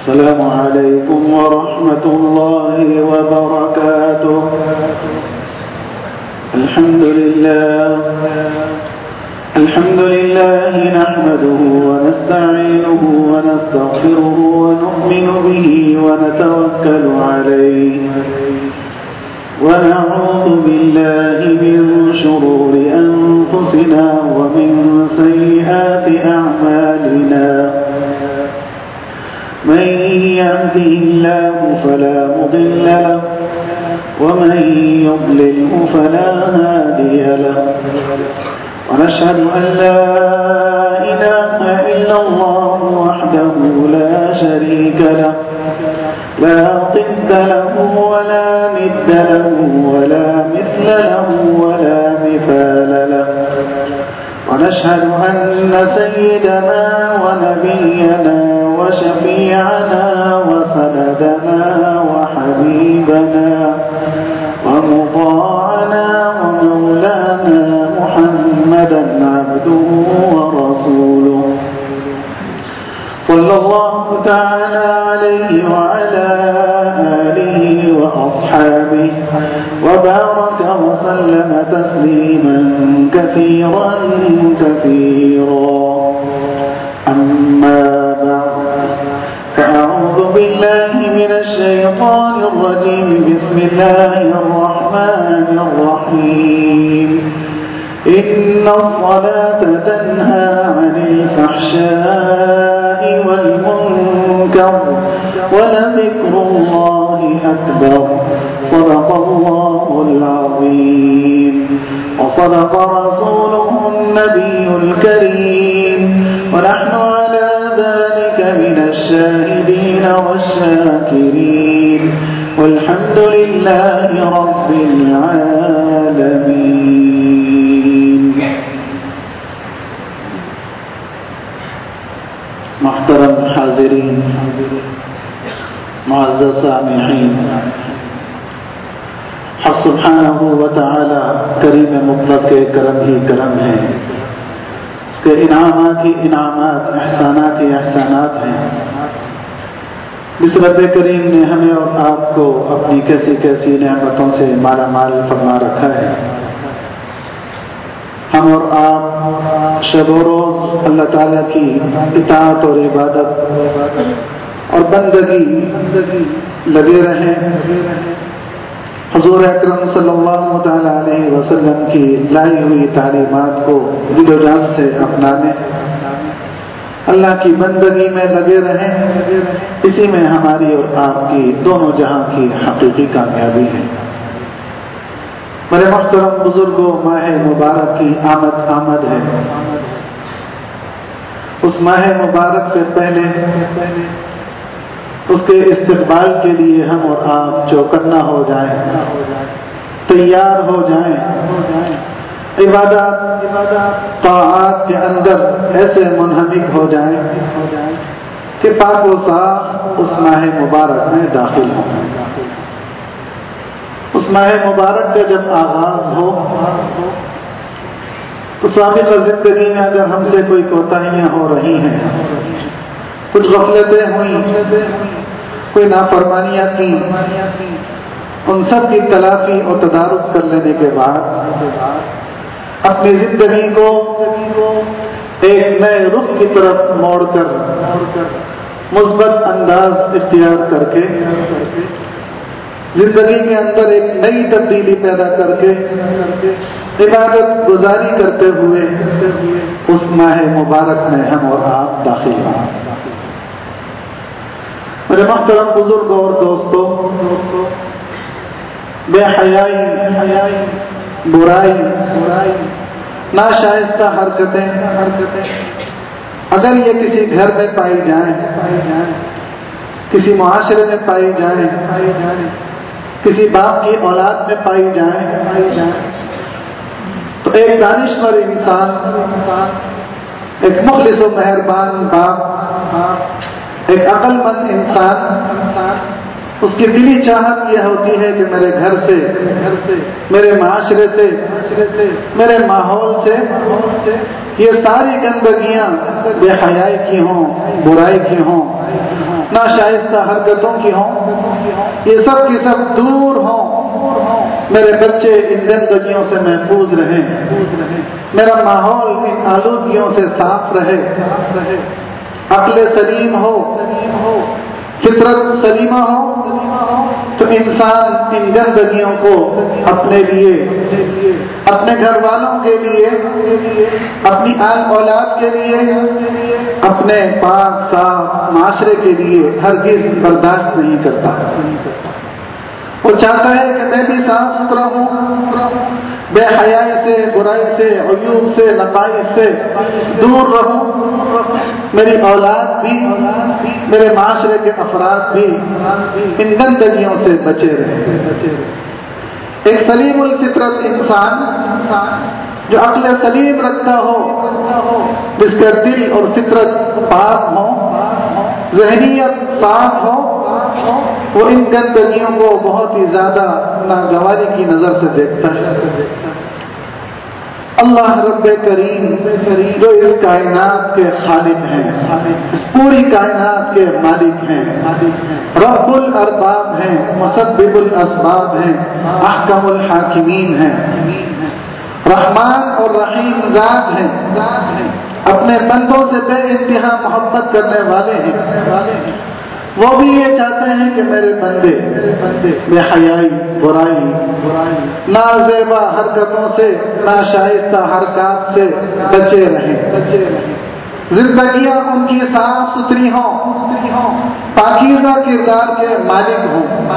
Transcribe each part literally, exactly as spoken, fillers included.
السلام عليكم ورحمة الله وبركاته. الحمد لله الحمد لله نحمده ونستعينه ونستغفره ونؤمن به ونتوكل عليه ونعوذ بالله من شرور أنفسنا ومن سيئات أعمالنا. من يهده الله فلا مضل له ومن يضلله فلا هادي له. ونشهد أن لا إله إلا الله وحده لا شريك له لا ضد له ولا ند له ولا مثل له ولا مثال له. ونشهد أن سيدنا ونبينا وشفيعنا وسندنا وحبيبنا ومطاعنا ومولانا محمدا عبده ورسوله صلى الله تعالى عليه وعلى آله وأصحابه وبارك وسلم تسليما كثيرا كثيرا. أما بعد فأعوذ بالله من الشيطان الرجيم. بسم الله الرحمن الرحيم. إن الصلاة تنهى عن الفحشاء والمنكر ولذكر الله أكبر. صدق الله العظيم وصدق رسوله النبي الكريم ونحن على ذلك من الشاهدين والشاكرين والحمد لله رب العالمين. محترم حاضرین، معزز سامعین، حق سبحانہ و تعالی کریم مطلق کے کرم ہی کرم ہے، اس کے انعامات ہی انعامات، احسانات ہی احسانات ہیں. اس رب کریم نے ہمیں اور آپ کو اپنی کیسی کیسی نعمتوں سے مالا مال فرما رکھا ہے. ہم اور آپ شب و روز اللہ تعالیٰ کی اطاعت اور عبادت اور بندگی لگے رہیں. حضور اکرم صلی اللہ تعالیٰ علیہ وسلم کی لائی ہوئی تعلیمات کو دل و جان سے اپنانے، اللہ کی بندگی میں لگے رہیں. اسی میں ہماری اور آپ کی دونوں جہاں کی حقیقی کامیابی ہے. میرے محترم بزرگوں، ماہ مبارک کی آمد آمد ہے. اس ماہ مبارک سے پہلے اس کے استقبال کے لیے ہم اور آپ چوکنا ہو جائیں، تیار ہو جائیں. عبادات طاعات کے اندر ایسے منہمک ہو جائیں کہ پاک و صاف اس ماہ مبارک میں داخل ہوں. اس ماہ مبارک کا جب آغاز ہو تو سابقہ زندگی میں اگر ہم سے کوئی کوتاہیاں ہو رہی ہیں، کچھ غفلتیں ہوئیں، کوئی نافرمانیاں کی، ان سب کی تلافی اور تدارک کر لینے کے بعد اپنی زندگی کو ایک نئے رخ کی طرف موڑ کر مثبت انداز اختیار کر کے زندگی کے اندر ایک نئی تبدیلی پیدا کر کے عبادت گزاری کرتے ہوئے اس ماہ مبارک میں ہم اور آپ داخل ہوں. میرے محترم بزرگوں اور دوستوں، بے حیائی، برائی، ناشائستہ حرکتیں اگر یہ کسی گھر میں پائی جائیں، کسی معاشرے میں پائی جائیں، کسی باپ کی اولاد میں پائی جائیں، تو ایک دانشور انسان، ایک مخلص و مہربان باپ، ایک عقل مند انسان، اس کی دلی چاہت یہ ہوتی ہے کہ میرے گھر سے، میرے معاشرے سے، میرے ماحول سے یہ ساری گندگیاں بے حیائی کی ہوں، برائی کی ہوں، ناشائستہ حرکتوں کی ہوں، یہ سب کی سب دور ہوں۔ میرے بچے ان گندگیوں سے محفوظ رہیں، میرا ماحول ان آلودگیوں سے صاف رہے، عقل سلیم ہو، فطرت سلیمہ ہو، تو انسان ان گندگیوں کو اپنے لیے، اپنے گھر والوں کے لیے، اپنی آل اولاد کے لیے، اپنے پاک صاف معاشرے کے لیے ہرگز برداشت نہیں کرتا۔ وہ چاہتا ہے کہ میں بھی صاف ستھرا ہوں، بے حیائی سے، برائی سے، عیوب سے، نقائص سے دور رہوں، میری اولاد بھی، میرے معاشرے کے افراد بھی ان گندگیوں سے بچے رہیں۔ ایک سلیم الفطرت انسان جو عقل سلیم رکھتا ہو، جس کا دل اور فطرت پاک ہو، ذہنیت صاف ہو، وہ ان گندگیوں کو بہت ہی زیادہ ناگواری کی نظر سے دیکھتا ہے۔ اللہ رب کریم جو اس کائنات کے خالق ہیں، اس پوری کائنات کے مالک ہیں، رب الارباب ہیں، مسبب الاسباب ہیں، احکم الحاکمین ہیں، رحمان اور رحیم ذات ہیں، اپنے بندوں سے بے انتہا محبت کرنے والے ہیں۔ وہ بھی یہ چاہتے ہیں کہ میرے بندے بے حیائی، برائی، نازیبا حرکتوں سے، ناشائستہ حرکات سے بچے رہیں، زندگیاں ان کی صاف ستھری ہوں، پاکیزہ کردار کے مالک ہوں۔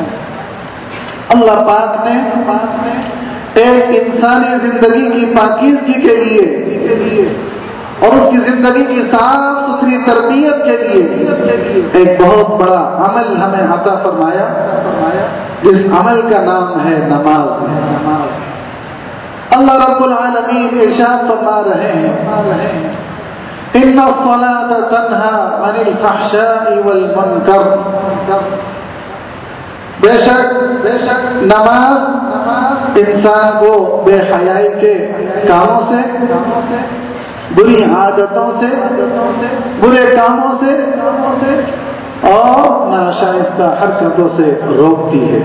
اللہ پاک نے ایک انسانی زندگی کی پاکیزگی کے لیے اور اس کی زندگی کی صاف ستھری تربیت کے لیے ایک بہت بڑا عمل ہمیں عطا فرمایا، جس عمل کا نام ہے نماز۔ اللہ رب العالمین ارشاد فرما رہے ہیں، ان الصلاۃ تنہی عن الفحشاء والمنکر، بے شک نماز انسان کو بے حیائی کے کاموں سے، بری عادتوں سے، برے کاموں سے اور ناشائستہ حرکتوں سے روکتی ہے۔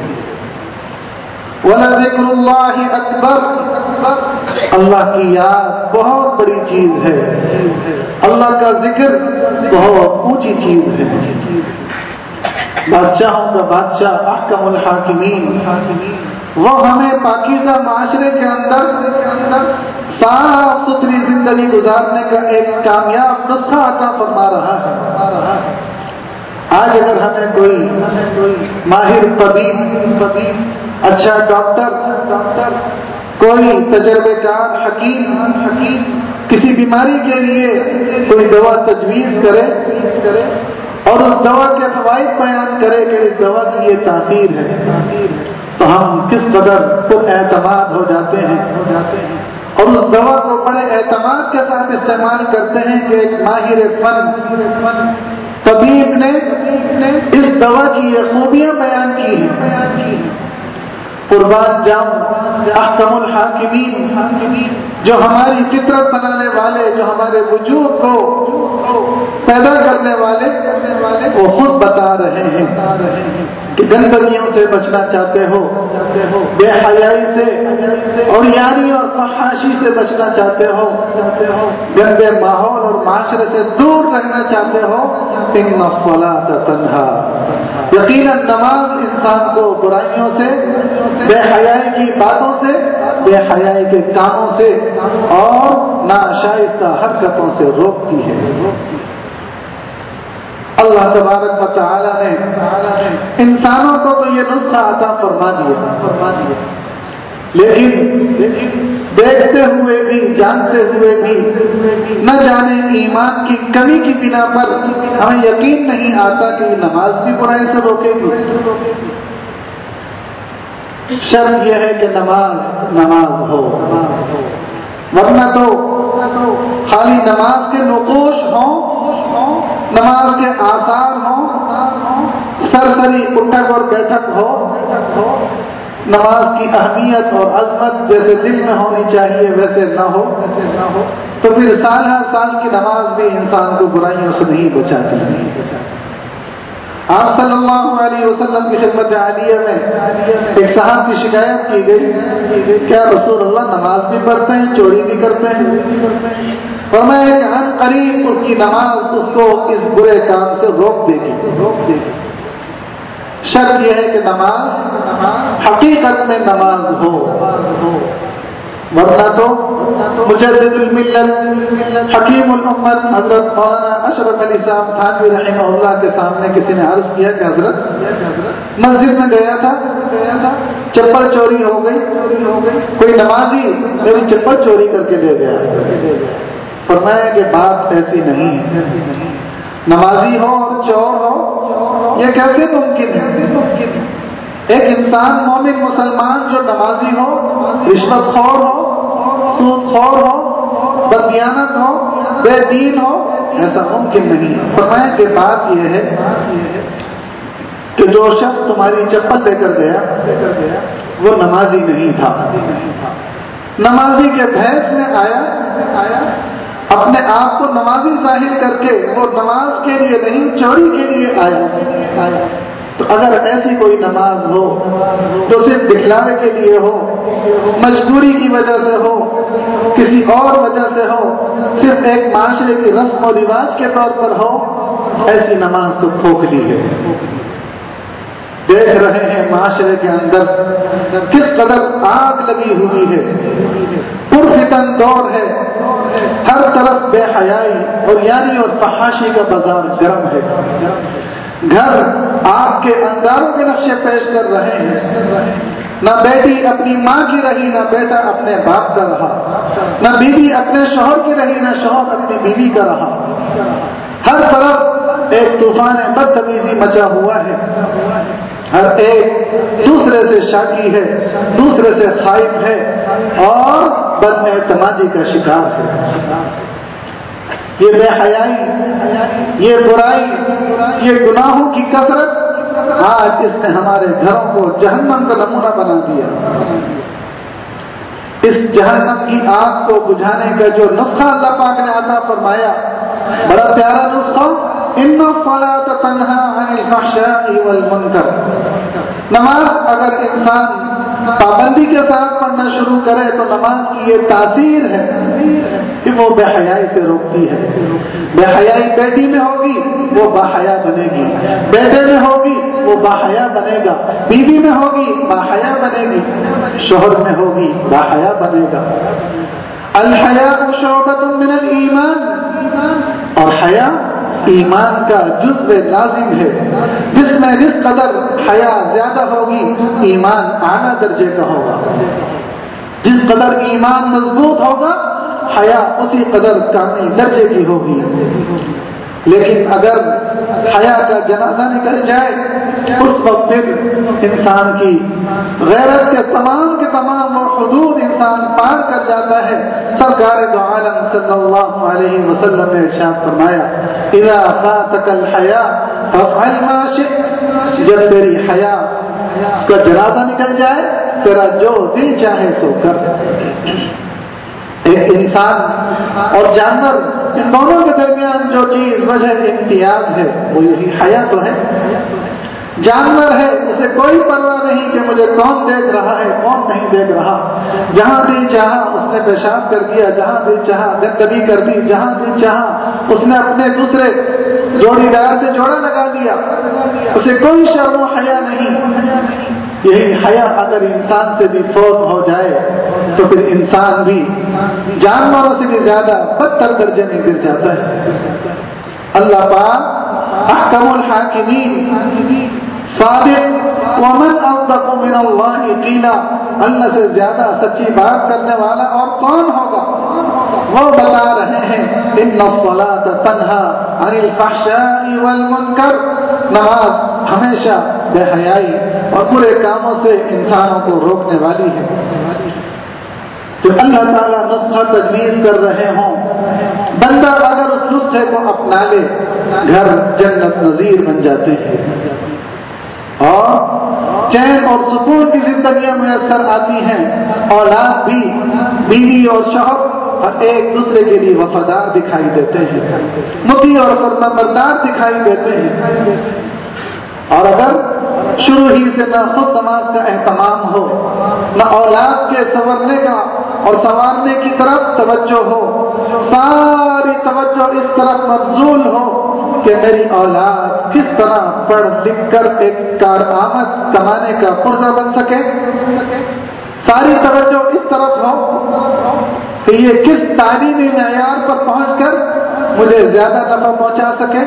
وَلَذِكْرُ اللَّهِ أَكْبَرُ، اللہ کی یاد بہت بڑی چیز ہے، اللہ کا ذکر بہت اونچی چیز ہے۔ بادشاہوں کا بادشاہ، احکم الحاکمین، وہ ہمیں پاکیزہ معاشرے کے اندر صاف ستھری زندگی گزارنے کا ایک کامیاب نسخہ عطا فرما رہا ہے۔ آج اگر ہمیں کوئی ماہر طبیب، اچھا ڈاکٹر، کوئی تجربے کار حکیم کسی بیماری کے لیے کوئی دوا تجویز کرے اور اس دوا کے فوائد بیان کرے کہ اس دوا کی یہ تاثیر ہے، تو ہم کس قدر پر اعتماد ہو جاتے ہیں اور اس دوا کو بڑے اعتماد کے ساتھ استعمال کرتے ہیں کہ ایک ماہر فن طبیب نے اس دوا کی یہ خوبیاں بیان کی ہیں۔ قربان جاؤں احکم الحاکمین، جو ہماری فطرت بنانے والے، جو ہمارے وجود کو پیدا کرنے والے، وہ خود بتا رہے ہیں کہ گندگیوں سے بچنا چاہتے ہو، بے حیائی سے اور یاری اور فحاشی سے بچنا چاہتے ہو، گندے ماحول اور معاشرے سے دور رہنا چاہتے ہو، ان الصلاۃ تنہی، یقیناً نماز انسان کو برائیوں سے، بے حیائی کی باتوں سے، بے حیائی کے کاموں سے اور ناشائستہ حرکتوں سے روکتی ہے۔ اللہ تبارک و تعالی نے انسانوں کو تو یہ نسخہ عطا فرما دیا، لیکن دیکھتے ہوئے بھی، جانتے ہوئے بھی، نہ جانے ایمان کی کمی کی بنا پر ہمیں یقین نہیں آتا کہ یہ نماز بھی برائی سے روکے گی۔ شرط یہ ہے کہ نماز نماز ہو، ورنہ تو خالی نماز کے نقوش ہوں، نماز کے آثار ہوں، سرسری اٹھک اور بیٹھک ہو، نماز کی اہمیت اور عظمت جیسے دل میں ہونی چاہیے ویسے نہ ہو، تو پھر سال ہر سال کی نماز بھی انسان کو برائیوں سے نہیں بچاتی۔ آپ صلی اللہ علیہ وسلم کی خدمت عالیہ میں ایک صاحب کی شکایت کی گئی، کیا رسول اللہ نماز بھی پڑھتے ہیں چوری بھی کرتے ہیں؟ فرمایا کہ ان قریب اس کی نماز اس کو اس برے کام سے روک دے گی روک دے گی شرط یہ ہے کہ نماز حقیقت میں نماز ہو، ورنہ تو مجدد الملت حکیم الامت حضرت مولانا اشرف علی صاحب تھانوی رحمہ اللہ کے سامنے کسی نے عرض کیا کہ حضرت مسجد میں گیا تھا چپل چوری ہو گئی کوئی نمازی میری چپل چوری کر کے لے گیا۔ فرمایا کہ بات ایسی نہیں ہے، نمازی ہو اور چور ہو یہ کیسے ممکن ہے؟ ایک انسان مومن مسلمان جو نمازی ہو، رشوت خور ہو، سود خور ہو، بددیانت ہو، بے دین ہو، ایسا ممکن نہیں۔ فرمایا کہ بات یہ ہے کہ جو شخص تمہاری چپل لے کر گیا وہ نمازی نہیں تھا، نمازی کے بھیس میں آیا، اپنے آپ کو نمازی ظاہر کر کے وہ نماز کے لیے نہیں چوری کے لیے آیا۔ تو اگر ایسی کوئی نماز ہو تو صرف دکھلاوے کے لیے ہو، مجبوری کی وجہ سے ہو، کسی اور وجہ سے ہو، صرف ایک معاشرے کی رسم و رواج کے طور پر ہو، ایسی نماز تو کھوکھلی ہے۔ دیکھ رہے ہیں معاشرے کے اندر کس قدر آگ لگی ہوئی ہے، پرفتن دور ہے، ہر طرف بے حیائی اور یاری اور فحاشی کا بازار گرم ہے، گھر آگ کے انگاروں کے نقشے پیش کر رہے ہیں، نہ بیٹی اپنی ماں کی رہی، نہ بیٹا اپنے باپ کا رہا، نہ بیوی اپنے شوہر کی رہی، نہ شوہر اپنی بیوی کا رہا، ہر طرف ایک طوفان بدتمیزی مچا ہوا ہے، ہر ایک دوسرے سے شاکی ہے، دوسرے سے خائف ہے اور بد اعتمادی کا شکار ہے۔ یہ بے حیائی، یہ برائی، یہ گناہوں کی کثرت آج اس نے ہمارے گھروں کو جہنم کا نمونہ بنا دیا۔ اس جہنم کی آگ کو بجھانے کا جو نسخہ اللہ پاک نے عطا فرمایا، بڑا پیارا نسخہ، ان الصلاۃ تنہی عن الفحشاء والمنکر۔ نماز اگر انسان پابندی کے ساتھ پڑھنا شروع کرے تو نماز کی یہ تاثیر ہے کہ وہ بے حیائی سے روکتی ہے۔ بے حیائی بیٹی میں ہوگی وہ باحیا بنے گی، بیٹے میں ہوگی وہ باحیا بنے گا، بیوی میں ہوگی باحیا بنے گی، شوہر میں ہوگی باحیا بنے گا۔ الحیاء شعبۃ من الایمان، اور حیا ایمان کا جزو لازم ہے، جس میں جس قدر حیا زیادہ ہوگی ایمان اعلیٰ درجے کا ہوگا، جس قدر ایمان مضبوط ہوگا حیا اسی قدر کامل درجے کی ہوگی۔ لیکن اگر حیا کا جنازہ نکل جائے اس وقت پھر انسان کی غیرت کے تمام کے تمام وہ حدود انسان پار کر جاتا ہے۔ سرکار دو عالم صلی اللہ علیہ وسلم نے ارشاد فرمایا، اذا فاتك الحیاء فافعل ما شئت، جب تیری حیا اس کا جنازہ نکل جائے تیرا جو دل چاہے سو کر۔ ایک انسان اور جانور ان دونوں کے درمیان جو چیز وجہ امتیاز ہے وہ یہی حیا تو ہے۔ جانور ہے اسے کوئی پرواہ نہیں کہ مجھے کون دیکھ رہا ہے کون نہیں دیکھ رہا، جہاں دل چاہا اس نے پیشاب کر دیا، جہاں دل چاہا گندگی کر دی، جہاں دل چاہا اس نے اپنے دوسرے جوڑی دار سے جوڑا لگا دیا، اسے کوئی شرم و حیا نہیں۔ یہی حیا اگر انسان سے بھی فوت ہو جائے تو پھر انسان بھی جانوروں سے بھی زیادہ بدتر درجے میں گر جاتا ہے۔ اللہ پاک احکم الحاکمین، صادق، ومن اصدق من اللہ قیلا، اللہ سے زیادہ سچی بات کرنے والا اور کون ہوگا؟ وہ بتا رہے ہیں ان الصلاۃ تنہی عن الفحشاء والمنکر، نماز ہمیشہ بے حیائی اور برے کاموں سے انسانوں کو روکنے والی ہے۔ تو اللہ تعالیٰ نسخہ تجویز کر رہے ہوں، بندہ اگر اس نسخے کو اپنا لے گھر جنت نظیر بن جاتے ہیں اور چین اور سکون کی زندگیاں میسر آتی ہیں، اولاد بھی بیوی اور شوہر ایک دوسرے کے لیے وفادار دکھائی دیتے ہیں، مطیع اور فرمانبردار دکھائی دیتے ہیں۔ اور اگر شروع ہی سے نہ خود نماز کا اہتمام ہو، نہ اولاد کے سنورنے کا اور سنوارنے کی طرف توجہ ہو، ساری توجہ اس طرف مبذول ہو کہ میری اولاد کس طرح پڑھ لکھ کر ایک کارآمد کمانے کا پرزہ بن سکے، ساری توجہ اس طرف ہو کہ یہ کس تعلیمی معیار پر پہنچ کر مجھے زیادہ نفع پہنچا سکے،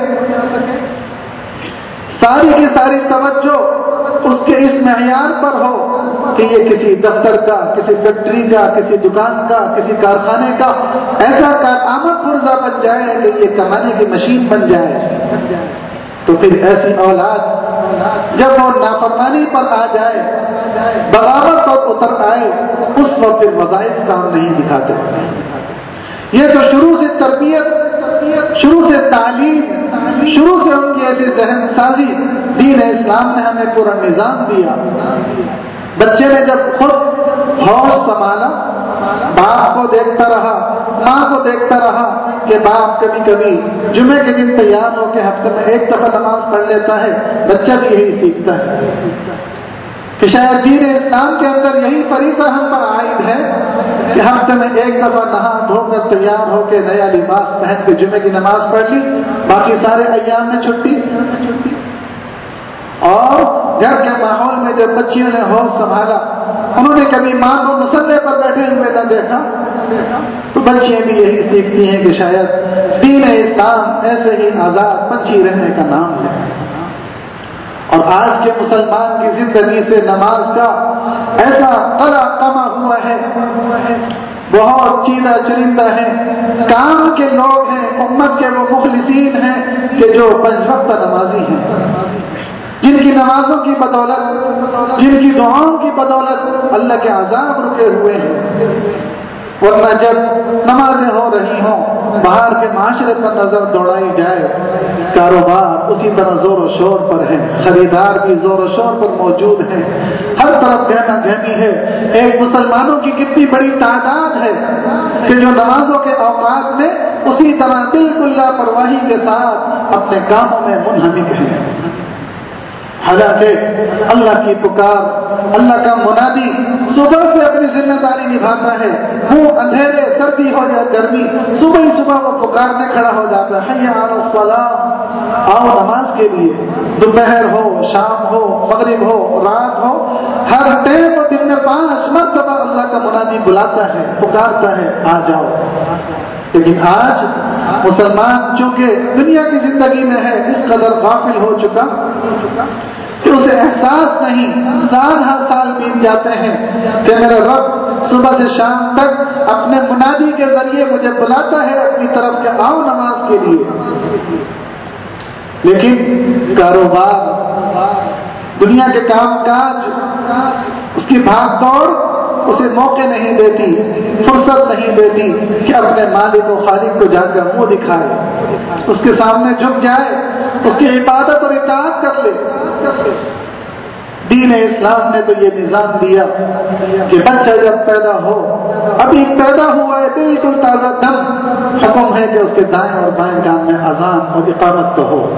ساری کی ساری توجہ اس کے اس معیار پر ہو کہ یہ کسی دفتر کا، کسی فیکٹری کا، کسی دکان کا، کسی کارخانے کا ایسا کارآمد پرزہ بن جائے کہ یہ کمانے کی مشین بن جائے، تو پھر ایسی اولاد جب وہ نافرمانی پر آ جائے، بغاوت پر اتر آئے، اس وقت پھر وظائف کام نہیں دکھاتے۔ یہ تو شروع سے تربیت، شروع سے تعلیم، شروع سے ان کی ایسی ذہن سازی دین اسلام نے ہمیں پورا نظام دیا۔ بچے نے جب خود ہوش سنبھالا، باپ کو دیکھتا رہا، ماں کو دیکھتا رہا کہ باپ کبھی کبھی جمعے کے دن تیار ہو کے ہفتے میں ایک دفعہ نماز پڑھ لیتا ہے، بچہ بھی یہی سیکھتا ہے کہ شاید دین اسلام کے اندر یہی فریضہ ہم پر عائد ہے کہ ہفتے میں ایک دفعہ نہا دھو کر تیار ہو کے نیا لباس پہن کے جمعے کی نماز پڑھ لی، باقی سارے ایام میں چھٹی۔ اور گھر کے ماحول میں جب بچیوں نے ہوش سنبھالا، انہوں نے کبھی ماں کو مصلے پر بیٹھے ہوئے نہ دیکھا، تو بچیاں بھی یہی سیکھتی ہیں کہ شاید دین اسلام ایسے ہی آزاد پنچھی رہنے کا نام ہے۔ اور آج کے مسلمان کی زندگی سے نماز کا ایسا قلع کما ہوا ہے، بہت چیدہ چرندہ ہے، کام کے لوگ ہیں، امت کے وہ مخلصین ہیں کہ جو پنج وقت نمازی ہیں، جن کی نمازوں کی بدولت، جن کی دعاؤں کی بدولت اللہ کے عذاب رکے ہوئے ہیں۔ ورنہ جب نمازیں ہو رہی ہوں، باہر کے معاشرے پر نظر دوڑائی جائے، کاروبار اسی طرح زور و شور پر ہے، خریدار بھی زور و شور پر موجود ہیں، ہر طرف گہنا گہنی ہے۔ ایک مسلمانوں کی کتنی بڑی تعداد ہے کہ جو نمازوں کے اوقات میں اسی طرح بالکل لاپرواہی کے ساتھ اپنے کاموں میں منہمک ہیں۔ حالانکہ اللہ کی پکار، اللہ کا منادی صبح سے اپنی ذمہ داری نبھاتا ہے، وہ اندھیرے سردی ہو یا گرمی، صبح ہی صبح وہ پکارنے کھڑا ہو جاتا ہے، حی علی الصلاۃ، آؤ نماز کے لیے، دوپہر ہو، شام ہو، مغرب ہو، رات ہو، ہر ٹائم اور دن میں پانچ مرتبہ اللہ کا منادی بلاتا ہے، پکارتا ہے، آ جاؤ۔ لیکن آج مسلمان چونکہ دنیا کی زندگی میں ہے، اس قدر غافل ہو چکا کہ اسے احساس نہیں، سال ہر سال بیت جاتے ہیں کہ میرا رب صبح سے شام تک اپنے منادی کے ذریعے مجھے بلاتا ہے اپنی طرف کہ آؤ نماز کے لیے، لیکن کاروبار، دنیا کے کام کاج، اس کی بھاگ دوڑ اسے موقع نہیں دیتی، فرصت نہیں دیتی کہ اپنے مالک و خالق کو جا کر منہ دکھائے، اس کے سامنے جھک جائے، اس کی عبادت اور اطاعت کر لے۔ دین اسلام نے تو یہ نظام دیا کہ بچہ جب پیدا ہو، ابھی پیدا ہوا ہے بالکل تازہ دم، حکم ہے کہ اس کے دائیں اور بائیں کان میں اذان اور اقامت تو ہو۔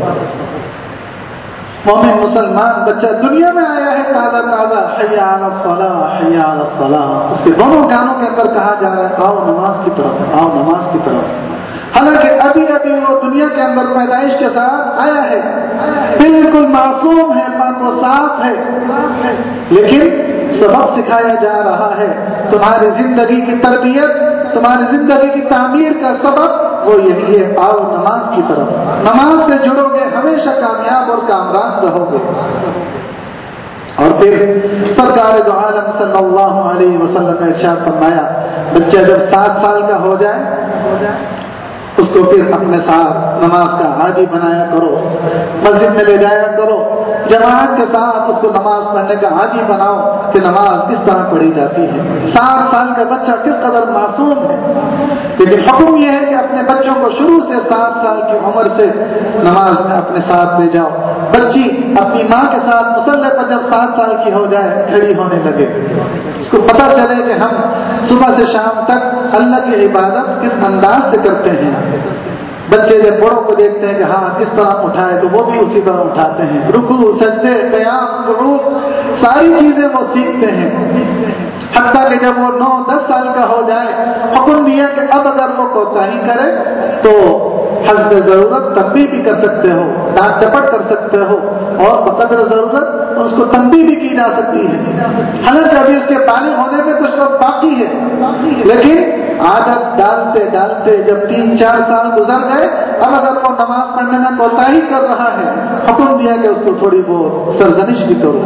مومن مسلمان بچہ دنیا میں آیا ہے تازہ تازہ، حی علی الصلاۃ، حی علی الصلاۃ، اس کے دونوں کانوں کے اندر کہا جا رہا ہے آؤ نماز کی طرف، آؤ نماز کی طرف۔ حالانکہ ابھی ابھی وہ دنیا کے اندر پیدائش کے ساتھ آیا ہے، بالکل معصوم ہے، پاک و صاف ہے، لیکن سبق سکھایا جا رہا ہے، تمہاری زندگی کی تربیت، تمہاری زندگی کی تعمیر کا سبب وہ یہی ہے، آؤ نماز کی طرف، نماز سے جڑو گے ہمیشہ کامیاب اور کامران رہو گے۔ اور پھر سرکار دو عالم صلی اللہ علیہ وسلم نے ارشاد فرمایا، بچہ جب سات سال کا ہو جائے اس کو پھر اپنے ساتھ نماز کا عادی بنایا کرو، مسجد میں لے جایا کرو، جماعت کے ساتھ اس کو نماز پڑھنے کا عادی بناؤ کہ نماز کس طرح پڑھی جاتی ہے۔ سات سال کا بچہ کس قدر معصوم ہے، لیکن حکم یہ ہے کہ اپنے بچوں کو شروع سے سات سال کی عمر سے نماز میں اپنے ساتھ لے جاؤ۔ بچی اپنی ماں کے ساتھ مصلی پر جب سات سال کی ہو جائے، کھڑی ہونے لگے، اس کو پتہ چلے کہ ہم صبح سے شام تک اللہ کی عبادت کس انداز سے کرتے ہیں۔ بچے جب بڑوں کو دیکھتے ہیں کہ ہاں کس طرح اٹھائے تو وہ بھی اسی طرح اٹھاتے ہیں. رکوع، سجدے، قیام، قعود ساری چیزیں وہ سیکھتے ہیں. حتیٰ کہ جب وہ نو دس سال کا ہو جائے حکم دیا کہ اب اگر وہ کوتاہی کرے تو حسب ضرورت تنبیہ بھی کر سکتے ہو، ڈانٹ ڈپٹ کر سکتے ہو، اور بقدر ضرورت اس کو تنبیہ بھی کی جا سکتی ہے. حالانکہ ابھی اس کے بالغ ہونے میں کچھ وقت باقی ہے، لیکن عادت ڈالتے ڈالتے جب تین چار سال گزر گئے اب اگر وہ نماز پڑھنے میں کوتاہی کر رہا ہے حکم دیا کہ اس کو تھوڑی بہت سرزنش بھی کرو.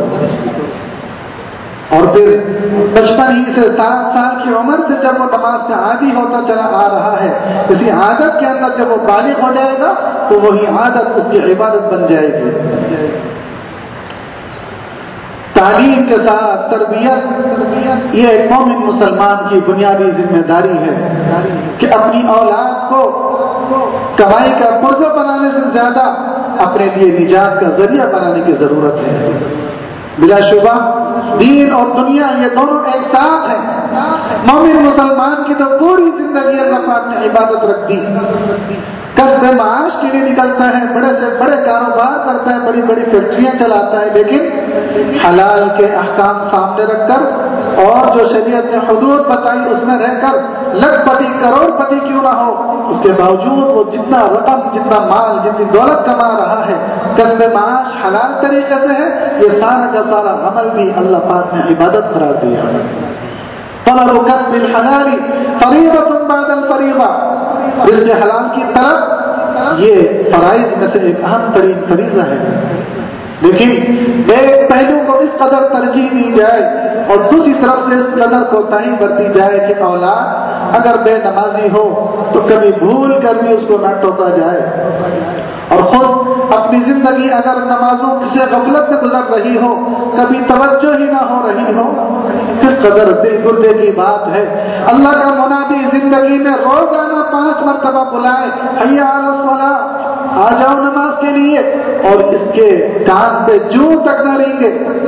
اور پھر بچپن ہی سے سات سال کی عمر سے جب وہ نماز کا عادی ہوتا چلا آ رہا ہے، اسی عادت کے اندر جب وہ بالغ ہو جائے گا تو وہی عادت اس کی عبادت بن جائے گی. تعلیم کے ساتھ تربیت یہ ایک مومن مسلمان کی بنیادی ذمہ داری ہے کہ اپنی اولاد کو کمائی کا پرزہ بنانے سے زیادہ اپنے لیے نجات کا ذریعہ بنانے کی ضرورت ہے. بلا شبہ دین اور دنیا یہ دونوں ایک ساتھ ہیں. مومن مسلمان کی تو پوری زندگی اللہ پاک نے عبادت رکھ دی، قصد معاش کے لیے نکلتا ہے، بڑے سے بڑے کاروبار کرتا ہے، بڑی بڑی فیکٹریاں چلاتا ہے، لیکن حلال کے احکام سامنے رکھ کر اور جو شریعت نے حدود بتائی اس میں رہ کر لکھ پتی کروڑ پتی کیوں نہ ہو، اس کے باوجود وہ جتنا رقم، جتنا مال، جتنی دولت کما رہا ہے قصد معاش حلال طریقے سے ہے، یہ سارا کا سارا عمل بھی اللہ پاک نے عبادت قرار دیا. طلب کسب الحلال فریضۃ بعد الفریضہ، رزق حلال کی طرف یہ فرائض میں سے ایک اہم ترین فریضہ ہے. لیکن ایک پہلو کو اس قدر ترجیح دی جائے اور دوسری طرف سے اس قدر کوتاہی برتی جائے کہ اولاد اگر بے نمازی ہو تو کبھی بھول کر بھی اس کو نہ ٹوکا جائے، اور خود اپنی زندگی اگر نمازوں سے غفلت سے گزر رہی ہو، کبھی توجہ ہی نہ ہو رہی ہو، کس قدر دل گردے کی بات ہے. اللہ کا منادی زندگی میں روزانہ پانچ مرتبہ بلائے، حی علی الصلاۃ، آ جاؤ نماز کے لیے، اور اس کے کان پہ جوں تک نہ رینگے،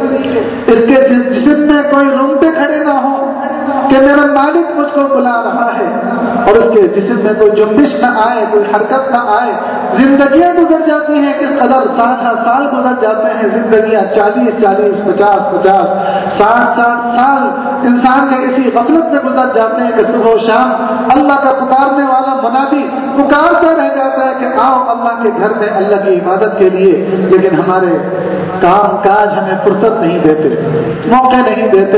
اس کے جسم میں کوئی رونگٹے کھڑے نہ ہو کہ میرا مالک مجھ کو بلا رہا ہے، اور اس کے جسم میں کوئی جنبش نہ آئے، کوئی حرکت نہ آئے. زندگیاں گزر جاتی ہیں کس قدر، ساٹھ سال گزر جاتے ہیں، زندگیاں چالیس چالیس پچاس پچاس ساٹھ ساٹھ سال انسان کے اسی غفلت میں گزر جاتے ہیں کہ صبح و شام اللہ کا پکارنے والا منادی پکارتا رہ جاتا ہے کہ آؤ اللہ کے گھر میں اللہ کی عبادت کے لیے، لیکن ہمارے کام کاج ہمیں فرصت نہیں دیتے، موقع نہیں دیتے.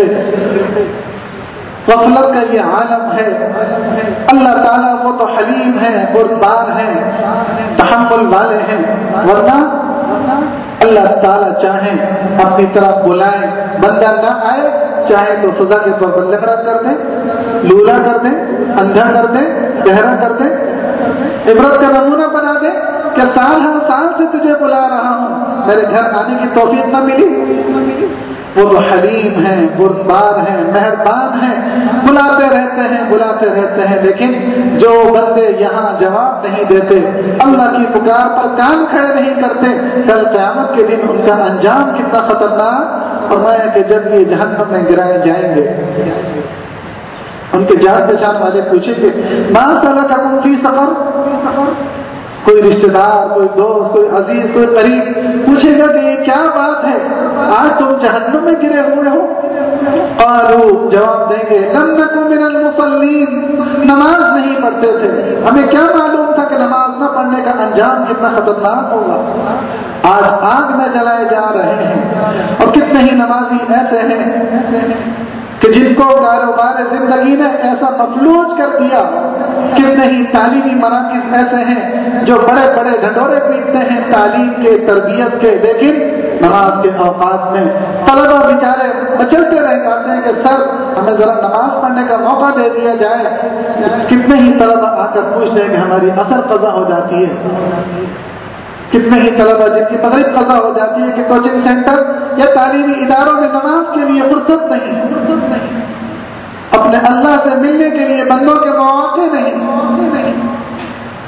غفلت کا یہ عالم ہے. اللہ تعالیٰ وہ تو حلیم ہے، بردبار ہیں، تحمل والے ہیں، ورنہ اللہ تعالیٰ چاہیں اپنی طرف بلائیں بندہ نہ آئے، چاہے تو سزا کے طور پر لنگڑا کر دیں، لولا کر دیں، اندھا کر دیں، بہرا کر دیں، عبرت کا نمونہ بنا دیں کہ سال ہر سال سے تجھے بلا رہا ہوں، میرے گھر آنے کی توفیق نہ ملی. وہ تو حلیم ہیں، بردبار ہیں، مہربان ہیں، بلاتے رہتے ہیں بلاتے رہتے ہیں. لیکن جو بندے یہاں جواب نہیں دیتے، اللہ کی پکار پر کان کھڑے نہیں کرتے، کل قیامت کے دن ان کا انجام کتنا خطرناک، اور میں کہ جب یہ جہنم میں گرائے جائیں گے ان کے جان پہچان والے پوچھیں گے ما سلککم فی سقر، کوئی رشتہ دار، کوئی دوست، کوئی عزیز، کوئی قریب پوچھے گا کہ یہ کیا بات ہے، آج تم جہنم میں گرے ہوئے ہو. قالوا، جواب دیں گے لم نک من المصلین، نماز نہیں پڑھتے تھے، ہمیں کیا معلوم تھا کہ نماز نہ پڑھنے کا انجام کتنا خطرناک ہوگا. آج آگ میں جلائے جا رہے ہیں، اور کتنے ہی نمازی ایسے ہیں کہ جن کو کاروبار زندگی نے ایسا مفلوج کر دیا. کتنے ہی تعلیمی مراکز ایسے ہیں جو بڑے بڑے ڈھنڈورے پیٹتے ہیں تعلیم کے، تربیت کے، لیکن نماز کے اوقات میں طلبہ بیچارے مچلتے رہ جاتے ہیں کہ سر ہمیں ذرا نماز پڑھنے کا موقع دے دیا جائے. کتنے ہی طلبہ آ کر پوچھتے ہیں کہ ہماری عصر قضا ہو جاتی ہے. کتنے ہی طلبہ جن کی مغرب قضا ہو جاتی ہے کہ کوچنگ سینٹر یا تعلیمی اداروں میں نماز کے لیے فرصت نہیں، اپنے اللہ سے ملنے کے لیے بندوں کے مواقع نہیں.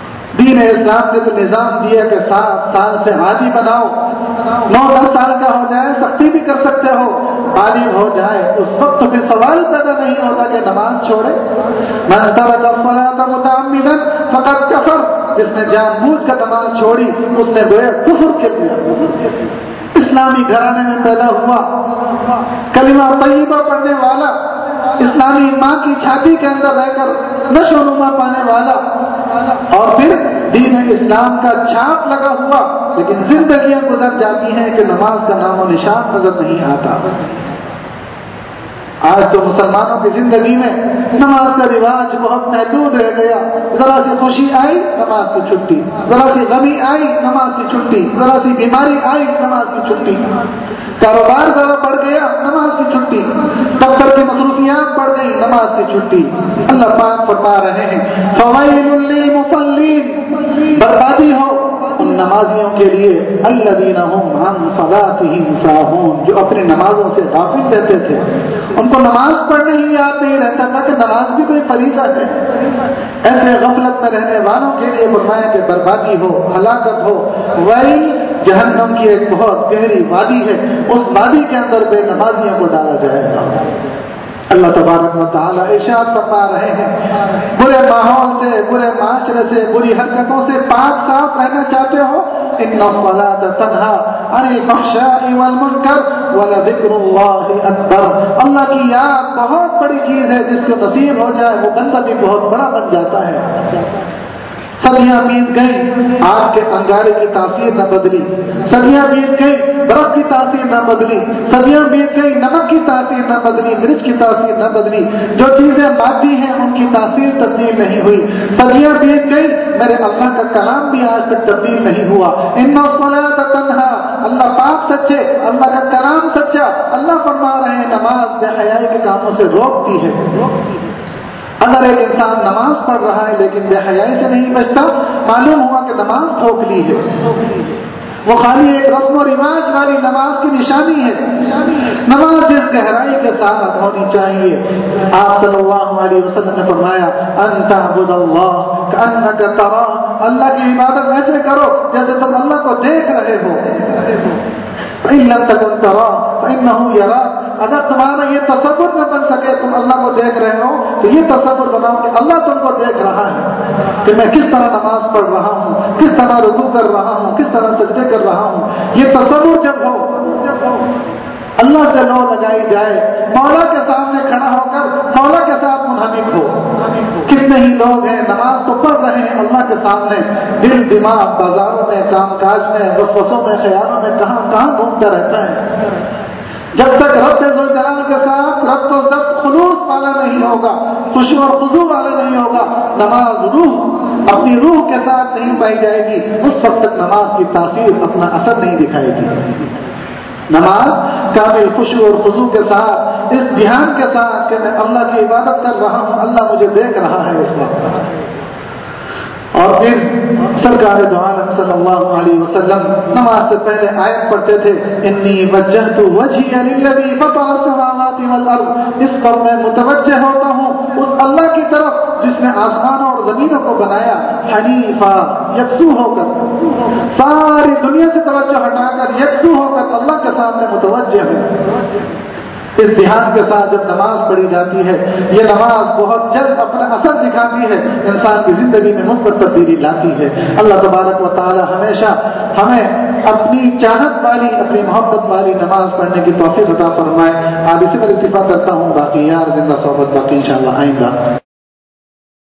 دین اسلام نے تو نظام دیا کہ سات سال سے عادی بناؤ، نو دس سال کا ہو جائے سختی بھی کر سکتے ہو، بالغ ہو جائے اس وقت پھر سوال پیدا نہیں ہوتا کہ نماز چھوڑے۔ من ترک الصلاۃ متعمدا فقد کفر، جس نے جان بوجھ کر نماز چھوڑی اس نے گویا کفر کر دیا۔ اسلامی گھرانے میں پیدا ہوا، کلمہ طیبہ پڑھنے والا، اسلامی ماں کی چھاتی کے اندر رہ کر نشو و نما پانے والا، اور پھر دین اسلام کا چھاپ لگا ہوا، لیکن زندگیاں گزر جاتی ہیں کہ نماز کا نام و نشان نظر نہیں آتا۔ آج تو مسلمانوں کی زندگی میں نماز کا رواج بہت محدود رہ گیا۔ ذرا سی خوشی آئی نماز کی چھٹی، ذرا سی غمی آئی نماز کی چھٹی، ذرا سی بیماری آئی نماز کی چھٹی، کاروبار ذرا بڑھ گیا نماز کی چھٹی، دفتر کی مصروفیات بڑھ گئی نماز کی چھٹی۔ اللہ پاک فرما رہے ہیں فویل للمصلین، بربادی ہو ان نمازیوں کے لیے الذین هم عن صلاتهم ساہون، جو اپنی نمازوں سے غافل رہتے تھے، ان کو نماز پڑھنے ہی یاد نہیں رہتا تھا کہ نماز بھی کوئی فریضہ ہے۔ ایسے غفلت میں رہنے والوں کے لیے فرمایا کہ بربادی ہو، ہلاکت ہو۔ ویل جہنم کی ایک بہت گہری وادی ہے، اس وادی کے اندر بے نمازیوں کو ڈالا جائے گا۔ اللہ تبارک و تعالیٰ ارشاد فرما رہے ہیں برے ماحول سے، برے معاشرے سے، بری حرکتوں سے پاک صاف رہنا چاہتے ہو، ان الصلاۃ تنہا عن الفحشاء والمنکر ولذکر اللہ اکبر، اللہ کی یاد بہت بڑی چیز ہے، جس کو نصیب ہو جائے وہ بندہ بھی بہت بڑا بن جاتا ہے۔ صدیاں بیت گئی، آگ کے انگارے کی تاثیر نہ بدلی، صدیاں بیت گئی، برف کی تاثیر نہ بدلی، صدیاں بیت گئی، نمک کی تاثیر نہ بدلی، مرچ کی تاثیر نہ بدلی، جو چیزیں مادی ہیں ان کی تاثیر تبدیل نہیں ہوئی۔ صدیاں بیت گئی، میرے اللہ کا کلام بھی آج تک تبدیل نہیں ہوا۔ ان الصلاۃ تنہا، اللہ پاک سچے، اللہ کا کلام سچا، اللہ فرما رہے ہیں نماز بے حیائی کے کاموں سے روکتی ہے۔ اگر ایک انسان نماز پڑھ رہا ہے لیکن بے حیائی سے نہیں بچتا، معلوم ہوا کہ نماز کھوکھلی ہے، وہ خالی ایک رسم و رواج والی نماز کی نشانی ہے۔ نماز جس گہرائی کے ساتھ ہونی چاہیے، آپ صلی اللہ علیہ وسلم نے فرمایا ان تعبد اللہ کأنک تراہ، اللہ کی عبادت ایسے کرو جیسے تم اللہ کو دیکھ رہے ہو۔ فإن لم تكن تراه فإنه يراك، اگر تمہارا یہ تصور نہ بن سکے تم اللہ کو دیکھ رہے ہو تو یہ تصور بناؤ کہ اللہ تم کو دیکھ رہا ہے، کہ میں کس طرح نماز پڑھ رہا ہوں، کس طرح رکوع کر رہا ہوں، کس طرح سجدے کر رہا ہوں۔ یہ تصور جب ہو، اللہ سے لو لگائی جائے، مولا کے سامنے کھڑا ہو کر مولا کے ساتھ منہمک ہو۔ کتنے ہی لوگ ہیں نماز تو پڑھ رہے ہیں اللہ کے سامنے، دل دماغ بازاروں میں، کام کاج میں، وسوسوں میں، خیالوں میں کہاں کہاں گھومتا رہتا ہے۔ جب تک رب ذوالجلال کے ساتھ رب و ضبط خلوص والا نہیں ہوگا، خشوع اور خضوع والا نہیں ہوگا، نماز روح اپنی روح کے ساتھ نہیں پائی جائے گی، اس وقت تک نماز کی تاثیر اپنا اثر نہیں دکھائے گی۔ نماز کامل خشوع اور خضوع کے ساتھ، اس دھیان کے ساتھ کہ میں اللہ کی عبادت کر رہا ہوں، اللہ مجھے دیکھ رہا ہے اس وقت۔ اور پھر سرکار دو عالم صلی اللہ علیہ وسلم نماز سے پہلے آیت پڑھتے تھے انی وجہت وجہی للذی فطر السماوات والارض، اس پر میں متوجہ ہوتا ہوں اس اللہ کی طرف جس نے آسمانوں اور زمینوں کو بنایا، حنیفا، یکسو ہو کر، ساری دنیا سے توجہ ہٹا کر یکسو ہو کر اللہ کے سامنے متوجہ ہوں۔ اس دھیان کے ساتھ جب نماز پڑھی جاتی ہے، یہ نماز بہت جلد اپنا اثر دکھاتی ہے، انسان کی زندگی میں مثبت تبدیلی لاتی ہے۔ اللہ تبارک و تعالی ہمیشہ ہمیں اپنی چاہت والی، اپنی محبت والی نماز پڑھنے کی توفیق عطا فرمائے۔ آج اسی پر اتفاق کرتا ہوں، باقی یار زندہ صحبت باقی انشاءاللہ آئندہ۔